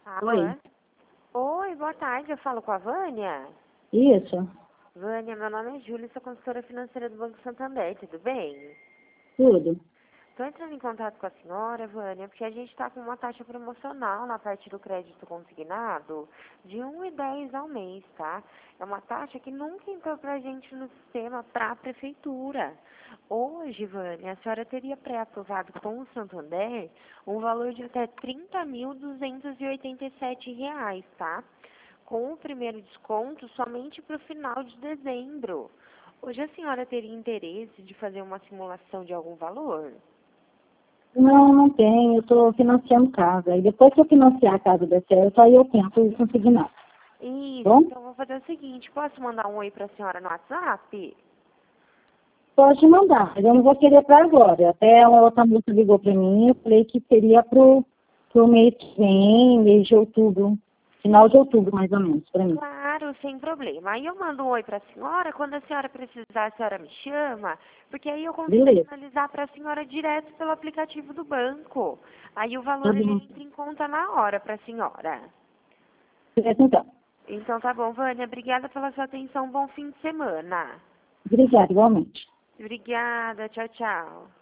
Alô? Oi. Oi, boa tarde. Eu falo com a Vânia. Isso, Vânia, meu nome é Júlia, sou consultora financeira do Banco Santander, tudo bem? tudo. Estou entrando em contato com a senhora, Vânia, porque a gente está com uma taxa promocional na parte do crédito consignado de 1,10 ao mês, tá? É uma taxa que nunca entrou pra gente no sistema para a prefeitura. Hoje, Vânia, a senhora teria pré-aprovado com o Santander um valor de até R$ 30.287, tá? Com o primeiro desconto somente para o final de dezembro. Hoje a senhora teria interesse de fazer uma simulação de algum valor? Não, não tenho. Eu estou financiando casa. E depois que eu financiar a casa der certo, aí eu tento consignar. Isso, Bom? então eu vou fazer o seguinte, posso mandar um oi para a senhora no WhatsApp? Pode mandar, mas eu não vou querer para agora. Até uma outra moça ligou para mim, eu falei que seria pro mês que vem, mês de outubro. Final de outubro, mais ou menos, para mim. Claro, sem problema. Aí eu mando um oi para a senhora, quando a senhora precisar, a senhora me chama, porque aí eu consigo Beleza, finalizar para a senhora direto pelo aplicativo do banco. Aí o tá valor ele bom. entra em conta na hora para a senhora. Beleza, então. Então tá bom, Vânia, obrigada pela sua atenção, bom fim de semana. Obrigada, igualmente. Obrigada, tchau, tchau.